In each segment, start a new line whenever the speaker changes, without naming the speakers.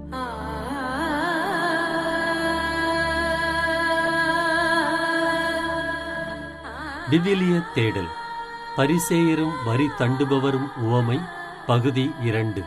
விவிலிய தேடல். பரிசேயரும் வரி தண்டுபவரும் உவமை, பகுதி 2.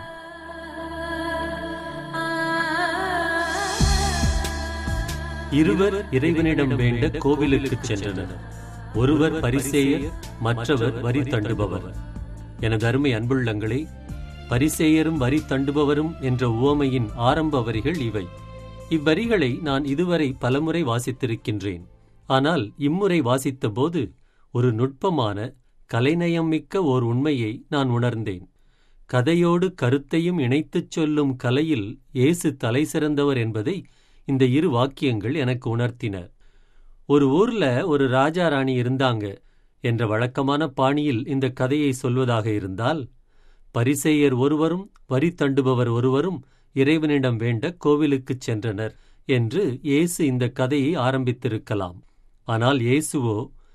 இருவர் இறைவனிடம் வேண்ட கோவிலுக்குச் சென்றனர். ஒருவர் பரிசேயர், மற்றவர் வரி தண்டுபவர். எனது அருமை அன்புள்ளங்களே, பரிசேயரும் வரி தண்டுபவரும் என்ற உவமையின் ஆரம்ப வரிகள் இவை. இவ்வரிகளை நான் இதுவரை பலமுறை வாசித்திருக்கின்றேன். ஆனால் இம்முறை வாசித்த போது ஒரு நுட்பமான கலைநயம் மிக்க ஓர் உண்மையை நான் உணர்ந்தேன். கதையோடு கருத்தையும் இணைத்துச் சொல்லும் கலையில் இயேசு தலை சிறந்தவர் என்பதை இந்த இரு வாக்கியங்கள் எனக்கு உணர்த்தின. ஒரு ஊர்ல ஒரு ராஜா ராணி இருந்தாங்க என்ற வழக்கமான பாணியில் இந்த கதையை சொல்வதாக இருந்தால், பரிசேயர் ஒருவரும் வரி தண்டுபவர் ஒருவரும் இறைவனிடம் வேண்ட கோவிலுக்குச் சென்றனர் என்று இயேசு இந்த கதையை ஆரம்பித்திருக்கலாம். ஆனால் இயேசுவோ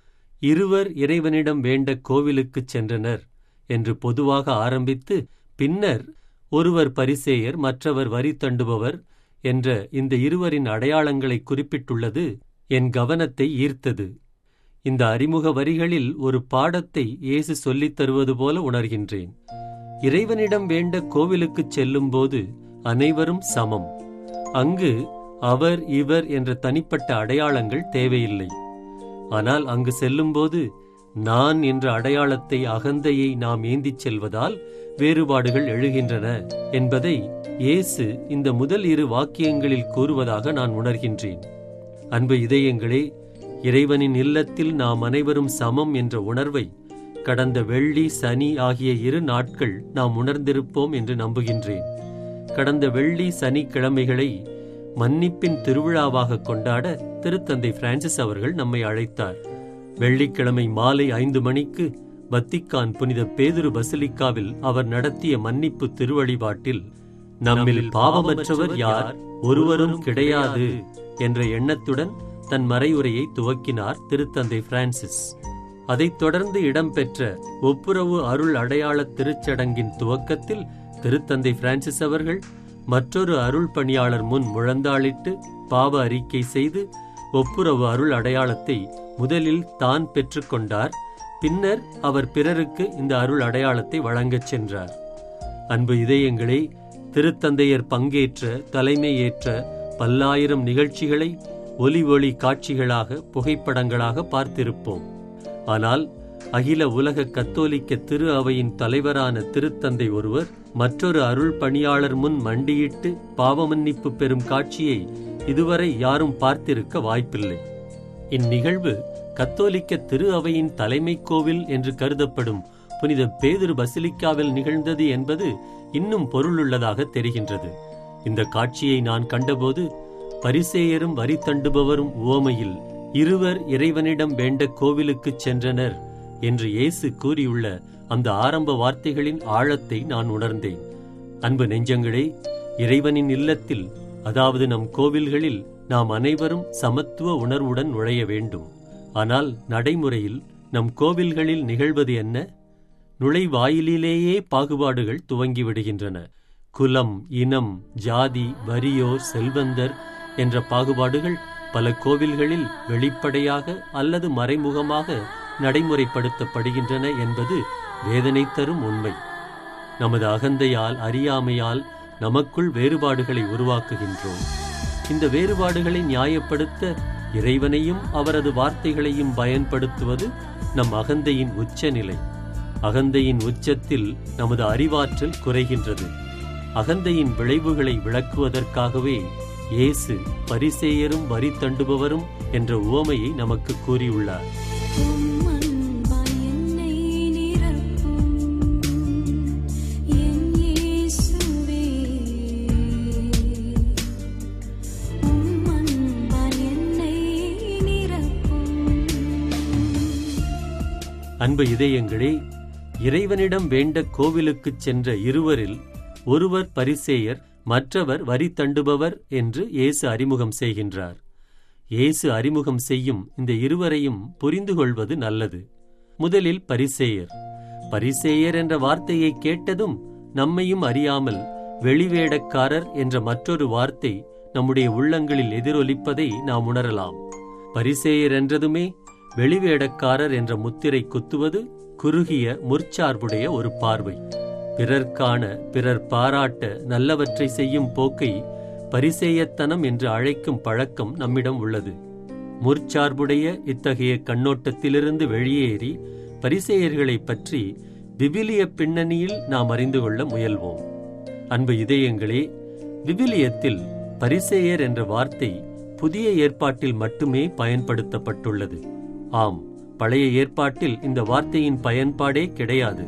இருவர் இறைவனிடம் வேண்ட கோவிலுக்குச் சென்றனர் என்று பொதுவாக ஆரம்பித்து, பின்னர் ஒருவர் பரிசேயர் மற்றவர் வரி தண்டுபவர் என்ற இந்த இருவரின் அடையாளங்களை குறிப்பிட்டுள்ளது என் கவனத்தை ஈர்த்தது. இந்த அறிமுக வரிகளில் ஒரு பாடத்தை இயேசு சொல்லித் தருவது போல உணர்கின்றேன். இறைவனிடம் வேண்ட கோவிலுக்குச் செல்லும்போது அனைவரும் சமம். அங்கு அவர் இவர் என்ற தனிப்பட்ட அடையாளங்கள் தேவையில்லை. ஆனால் அங்கு செல்லும்போது நான் என்ற அடையாளத்தை, அகந்தையை நாம் ஏந்திச் செல்வதால் வேறுபாடுகள் எழுகின்றன என்பதை இயேசு இந்த முதல் இரு வாக்கியங்களில் கூறுவதாக நான் உணர்கின்றேன். அன்பு இதயங்களே, இறைவனின் இல்லத்தில் நாம் அனைவரும் சமம் என்ற உணர்வை கடந்த வெள்ளி, சனி ஆகிய 2 நாட்கள் நாம் உணர்ந்திருப்போம் என்று நம்புகின்றேன். கடந்த வெள்ளி, சனிக்கிழமைகளை மன்னிப்பின் திருவிழாவாக கொண்டாட திருத்தந்தை பிரான்சிஸ் அவர்கள் நம்மை அழைத்தார். வெள்ளிக்கிழமை மாலை 5 மணிக்கு வத்திக்கான் புனித பேதுரு பசிலிக்காவில் அவர் நடத்திய மன்னிப்பு திருவழிபாட்டில், நம்மில் பாவமற்றவர் யார், ஒருவரும் கிடையாது என்ற எண்ணத்துடன் தன் மறையுரையை துவக்கினார் திருத்தந்தை பிரான்சிஸ். அதைத் தொடர்ந்து இடம்பெற்ற ஒப்புரவு அருள் அடையாள திருச்சடங்கின் துவக்கத்தில் திருத்தந்தை பிரான்சிஸ் அவர்கள் மற்றொரு அருள் பணியாளர் முன் முழந்தாளிட்டு பாவ அறிக்கை செய்து ஒப்புரவு அருள் அடையாளத்தை முதலில் தான் பெற்றுக்கொண்டார். பின்னர் அவர் பிறருக்கு இந்த அருள் அடையாளத்தை வழங்கச் சென்றார். அன்பு இதயங்களே, திருத்தந்தையர் பங்கேற்ற, தலைமை ஏற்ற பல்லாயிரம் நிகழ்ச்சிகளை ஒலி காட்சிகளாக, புகைப்படங்களாக பார்த்திருப்போம். ஆனால் அகில உலக கத்தோலிக்க திரு அவையின் தலைவரான திருத்தந்தை ஒருவர் மற்றொரு அருள் பணியாளர் முன் மண்டியிட்டு பாவமன்னிப்பு பெறும் காட்சியை இதுவரை யாரும் பார்த்திருக்க வாய்ப்பில்லை. இந்நிகழ்வு கத்தோலிக்க திரு அவையின் தலைமை கோவில் என்று கருதப்படும் புனித பேதுரு பசிலிக்காவில் நிகழ்ந்தது என்பது இன்னும் பொருளுள்ளதாக தெரிகின்றது. இந்த காட்சியை நான் கண்டபோது, பரிசேயரும் வரி தண்டுபவரும் உவமையில் இருவர் இறைவனிடம் வேண்ட கோவிலுக்குச் சென்றனர் என்று இயேசு கூறியுள்ள அந்த ஆரம்ப வார்த்தைகளின் ஆழத்தை நான் உணர்ந்தேன். அன்பு நெஞ்சங்களே, இறைவனின் இல்லத்தில், அதாவது நம் கோவில்களில் நாம் அனைவரும் சமத்துவ உணர்வுடன் நுழைய வேண்டும். ஆனால் நடைமுறையில் நம் கோவில்களில் நிகழ்வது என்ன? நுழைவாயிலேயே பாகுபாடுகள் துவங்கிவிடுகின்றன. குலம், இனம், ஜாதி, வறியோர், செல்வந்தர் என்ற பாகுபாடுகள் பல கோவில்களில் வெளிப்படையாக அல்லது மறைமுகமாக நடைமுறைப்படுத்தப்படுகின்றன என்பது வேதனை தரும் உண்மை. நமது அகந்தையால், அறியாமையால் நமக்குள் வேறுபாடுகளை உருவாக்குகின்றோம். இந்த வேறுபாடுகளை நியாயப்படுத்த இறைவனையும் அவரது வார்த்தைகளையும் பயன்படுத்துவது நம் அகந்தையின் உச்சநிலை. அகந்தையின் உச்சத்தில் நமது அறிவாற்றல் குறைகின்றது. அகந்தையின் விளைவுகளை விளக்குவதற்காகவே இயேசு பரிசேயரும் வரி தண்டுபவரும் என்ற உவமையை நமக்கு கூறியுள்ளார். அன்பு இதயங்களே, இறைவனிடம் வேண்ட கோவிலுக்குச் சென்ற இருவரில் ஒருவர் பரிசேயர், மற்றவர் வரி தண்டுபவர் என்று இயேசு அறிமுகம் செய்கின்றார். இயேசு அறிமுகம் செய்யும் இந்த இருவரையும் புரிந்து கொள்வது நல்லது. முதலில் பரிசேயர். பரிசேயர் என்ற வார்த்தையை கேட்டதும் நம்மையும் அறியாமல் வெளிவேடக்காரர் என்ற மற்றொரு வார்த்தை நம்முடைய உள்ளங்களில் எதிரொலிப்பதை நாம் உணரலாம். பரிசேயர் என்றதுமே வெளிவேடக்காரர் என்ற முத்திரை குத்துவது குறுகிய முற்சார்புடைய ஒரு பார்வை. பிறர் காண, பிறர் பாராட்ட நல்லவற்றை செய்யும் போக்கை பரிசேயத்தனம் என்று அழைக்கும் பழக்கம் நம்மிடம் உள்ளது. முற்சார்புடைய இத்தகைய கண்ணோட்டத்திலிருந்து வெளியேறி பரிசேயர்களை பற்றி விவிலிய பின்னணியில் நாம் அறிந்து கொள்ள முயல்வோம். அன்பு இதயங்களே, விவிலியத்தில் பரிசேயர் என்ற வார்த்தை புதிய ஏற்பாட்டில் மட்டுமே பயன்படுத்தப்பட்டுள்ளது. ஆம், பழைய ஏற்பாட்டில் இந்த வார்த்தையின் பயன்பாடே கிடையாது.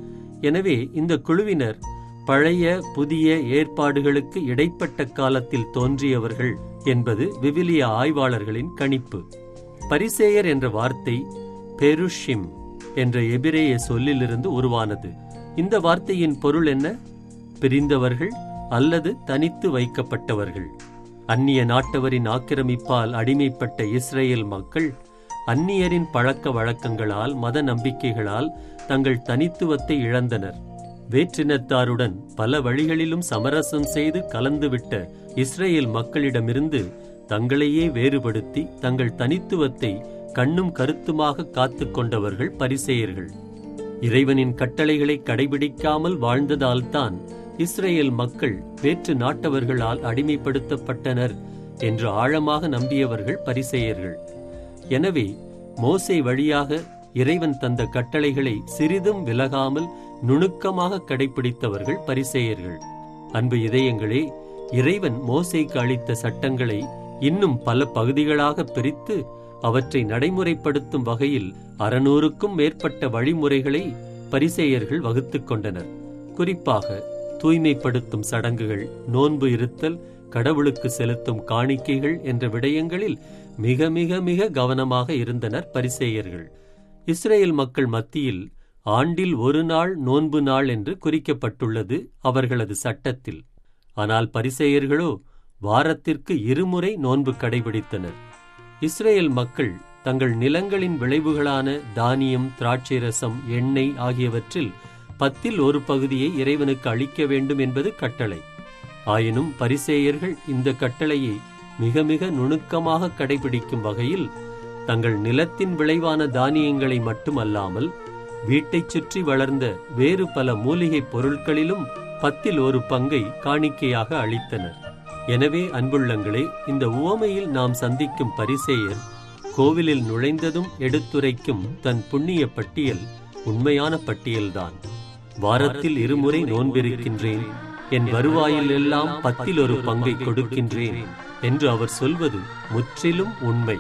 எனவே இந்த குழுவினர் பழைய புதிய ஏற்பாடுகளுக்கு இடைப்பட்ட காலத்தில் தோன்றியவர்கள் என்பது விவிலிய ஆய்வாளர்களின் கணிப்பு. பரிசேயர் என்ற வார்த்தை பெருஷிம் என்ற எபிரேய சொல்லிலிருந்து உருவானது. இந்த வார்த்தையின் பொருள் என்ன? பிரிந்தவர்கள் அல்லது தனித்து வைக்கப்பட்டவர்கள். அந்நிய நாட்டவரின் ஆக்கிரமிப்பால் அடிமைப்பட்ட இஸ்ரேல் மக்கள் அந்நியரின் பழக்க வழக்கங்களால், மத நம்பிக்கைகளால் தங்கள் தனித்துவத்தை இழந்தனர். வேற்றினத்தாருடன் பல வழிகளிலும் சமரசம் செய்து கலந்துவிட்ட இஸ்ரேல் மக்களிடமிருந்து தங்களையே வேறுபடுத்தி தங்கள் தனித்துவத்தை கண்ணும் கருத்துமாக காத்து கொண்டவர்கள் பரிசேயர்கள். இறைவனின் கட்டளைகளை கடைபிடிக்காமல் வாழ்ந்ததால்தான் இஸ்ரேல் மக்கள் வேற்று நாட்டவர்களால் அடிமைப்படுத்தப்பட்டனர் என்று ஆழமாக நம்பியவர்கள் பரிசேயர்கள். எனவே மோசே வழியாக இறைவன் தந்த கட்டளைகளை சிறிதும் விலகாமல் நுணுக்கமாக கடைபிடித்தவர்கள் பரிசேயர்கள். அன்பு இதயங்களே, இறைவன் மோசேக்கு அளித்த சட்டங்களை இன்னும் பல பகுதிகளாக பிரித்து அவற்றை நடைமுறைப்படுத்தும் வகையில் 600க்கும் மேற்பட்ட வழிமுறைகளை பரிசேயர்கள் வகுத்துக் கொண்டனர். குறிப்பாக தூய்மைப்படுத்தும் சடங்குகள், நோன்பு இருத்தல், கடவுளுக்கு செலுத்தும் காணிக்கைகள் என்ற விடயங்களில் மிக மிக மிக கவனமாக இருந்தனர் பரிசேயர்கள். இஸ்ரேல் மக்கள் மத்தியில் ஆண்டில் ஒரு நாள் நோன்பு நாள் என்று குறிக்கப்பட்டுள்ளது அவர்களது சட்டத்தில். ஆனால் பரிசேயர்களோ வாரத்திற்கு 2 முறை நோன்பு கடைபிடித்தனர். இஸ்ரேல் மக்கள் தங்கள் நிலங்களின் விளைவுகளான தானியம், திராட்சை ரசம், எண்ணெய் ஆகியவற்றில் 10ல் 1 பகுதியை இறைவனுக்கு அளிக்க வேண்டும் என்பது கட்டளை. ஆயினும் பரிசேயர்கள் இந்த கட்டளையை மிக மிக நுணுக்கமாக கடைபிடிக்கும் வகையில் தங்கள் நிலத்தின் விளைவான தானியங்களை மட்டுமல்லாமல் வீட்டைச் சுற்றி வளர்ந்த வேறு பல மூலிகைப் பொருட்களிலும் 10ல் 1 பங்கை காணிக்கையாக அளித்தனர். எனவே அன்புள்ளங்களே, இந்த உவமையில் நாம் சந்திக்கும் பரிசேயர் கோவிலில் நுழைந்ததும் எடுத்துரைக்கும் தன் புண்ணிய பட்டியல் உண்மையான பட்டியல்தான். வாரத்தில் 2 முறை நோன்பிருக்கின்றேன், என் வருவாயில் எல்லாம் 10ல் 1 பங்கை கொடுக்கின்றேன் என்று அவர் சொல்வது முற்றிலும் உண்மை.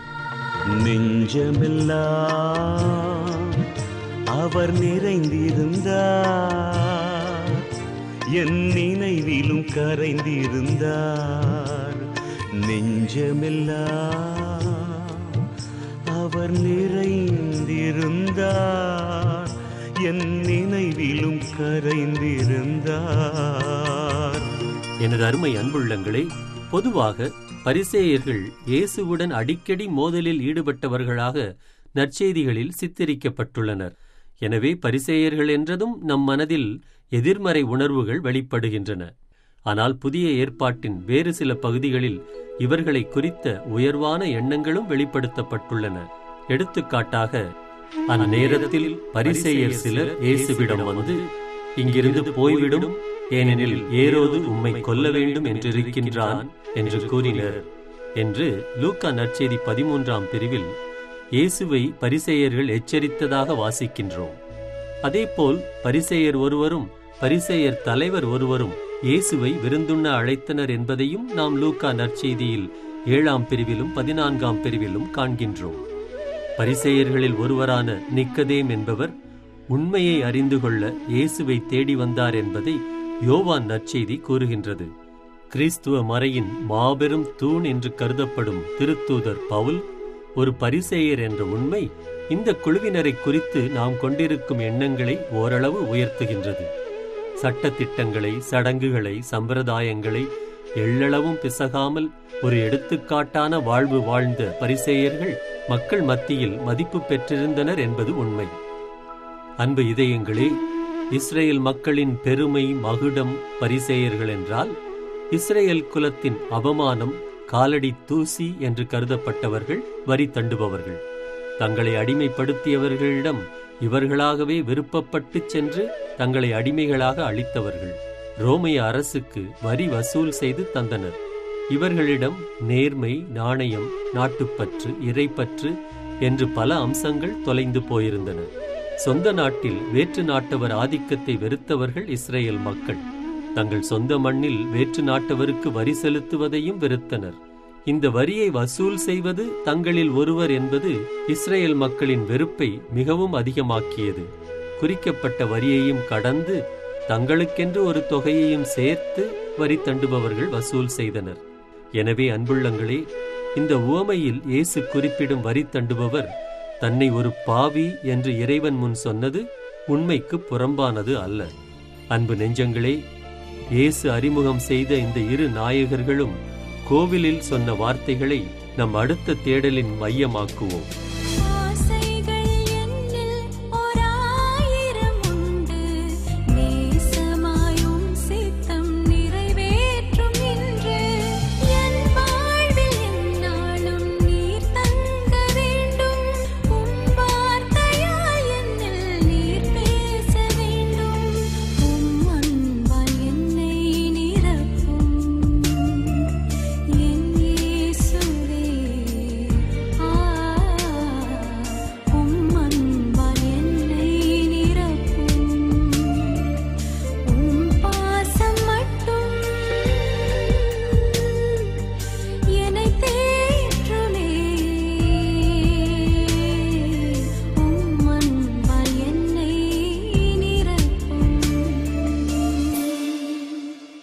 நெஞ்சமெல்லாம் அவர் நிறைந்திருந்தார், என் நினைவிலும் கரைந்திருந்தார். நெஞ்சமெல்லாம் அவர் நிறைந்திருந்தார், என் நினைவிலும் கரைந்திருந்தார்.
எனது அருமை அன்புள்ளங்களே, பொதுவாக பரிசேயர்கள் இயேசுவுடன் அடிக்கடி மோதலில் ஈடுபட்டவர்களாக நற்செய்திகளில் சித்தரிக்கப்பட்டுள்ளனர். எனவே பரிசேயர்கள் என்றதும் நம் மனதில் எதிர்மறை உணர்வுகள் வெளிப்படுகின்றன. ஆனால் புதிய ஏற்பாட்டின் வேறு சில பகுதிகளில் இவர்களை குறித்த உயர்வான எண்ணங்களும் வெளிப்படுத்தப்பட்டுள்ளன. எடுத்துக்காட்டாக, அந்நேரத்தில் பரிசேயர் சிலர் இயேசுவிடம் வந்து, இங்கிருந்து போய்விடும், ஏனெனில் ஏரோது உம்மை கொல்ல வேண்டும் என்றிருக்கின்றான் என்று கூறினர் என்று லூக்கா நற்செய்தி 13ஆம் பிரிவில் இயேசுவை பரிசேயர்கள் எச்சரித்ததாக வாசிக்கின்றோம். அதேபோல் பரிசேயர் ஒருவரும் பரிசேயர் தலைவர் ஒருவரும் இயேசுவை விருந்துண்ண அழைத்தனர் என்பதையும் நாம் லூக்கா நற்செய்தியில் 7ஆம் பிரிவிலும் 14ஆம் பிரிவிலும் காண்கின்றோம். பரிசேயர்களில் ஒருவரான நிக்கதேம் என்பவர் உண்மையை அறிந்து கொள்ள இயேசுவை தேடி வந்தார் என்பதை யோவான் நற்செய்தி கூறுகின்றது. கிறிஸ்துவ மறையின் மாபெரும் தூண் என்று கருதப்படும் திருத்தூதர் பவுல் ஒரு பரிசேயர் என்ற உண்மை இந்த குழுவினரை குறித்து நாம் கொண்டிருக்கும் எண்ணங்களை ஓரளவு உயர்த்துகின்றது. சட்டத்திட்டங்களை, சடங்குகளை, சம்பிரதாயங்களை எள்ளளவும் பிசகாமல் ஒரு எடுத்துக்காட்டான வாழ்வு வாழ்ந்த பரிசேயர்கள் மக்கள் மத்தியில் மதிப்பு பெற்றிருந்தனர் என்பது உண்மை. அன்பு இதயங்களே, இஸ்ரேல் மக்களின் பெருமை மகுடம் பரிசேயர்கள் என்றால், இஸ்ரேல் குலத்தின் அவமானம் காலடி தூசி என்று கருதப்பட்டவர்கள் வரி தண்டுபவர்கள். தங்களை அடிமைப்படுத்தியவர்களிடம் இவர்களாகவே விருப்பப்பட்டு சென்று தங்களை அடிமைகளாக அளித்தவர்கள். ரோமைய அரசுக்கு வரி வசூல் செய்து தந்தனர். இவர்களிடம் நேர்மை, நாணயம், நாட்டுப்பற்று, இறைப்பற்று என்று பல அம்சங்கள் தொலைந்து போயிருந்தன. சொந்த நாட்டில் வேற்று நாட்டவர் ஆதிக்கத்தை வெறுத்தவர்கள் இஸ்ரேல் மக்கள். தங்கள் சொந்த மண்ணில் வேற்று நாட்டவருக்கு வரி செலுத்துவதையும் வெறுத்தனர். இந்த வரியை வசூல் செய்வது தங்களில் ஒருவர் என்பது இஸ்ரேல் மக்களின் வெறுப்பை மிகவும் அதிகமாக்கியது. குறிக்கப்பட்ட வரியையும் கடந்து தங்களுக்கென்று ஒரு தொகையையும் சேர்த்து வரி தண்டுபவர்கள் வசூல் செய்தனர். எனவே அன்புள்ளங்களே, இந்த உவமையில் இயேசு குறிப்பிடும் வரி தண்டுபவர் தன்னை ஒரு பாவி என்று இறைவன் முன் சொன்னது உண்மைக்கு புறம்பானது அல்ல. அன்பு நெஞ்சங்களே, இயேசு அறிமுகம் செய்த இந்த இரு நாயகர்களும் கோவிலில் சொன்ன வார்த்தைகளை நம் அடுத்த தேடலின் மையமாக்குவோம்.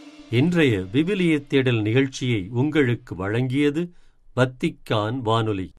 இன்றைய விவிலிய தேடல் நிகழ்ச்சியை உங்களுக்கு வழங்கியது வத்திக்கான் வானொலி.